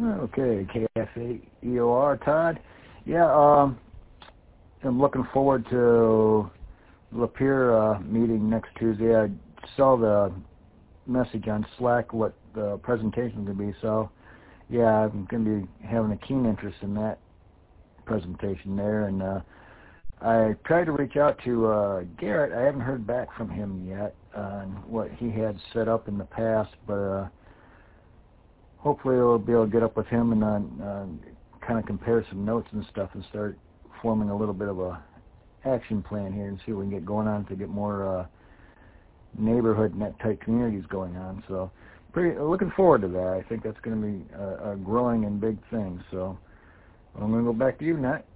Okay, KFAEOR, Todd. Yeah, I'm looking forward to Lapeer meeting next Tuesday. I saw the message on Slack what the presentation is going to be, so yeah, I'm going to be having a keen interest in that presentation there. And I tried to reach out to Garrett. I haven't heard back from him yet on what he had set up in the past, but hopefully I'll be able to get up with him and kind of compare some notes and stuff and start forming a little bit of a action plan here and see what we can get going on to get more neighborhood net type communities going on. So pretty looking forward to that. I think that's going to be a growing and big thing. So I'm going to go back to you, Nat.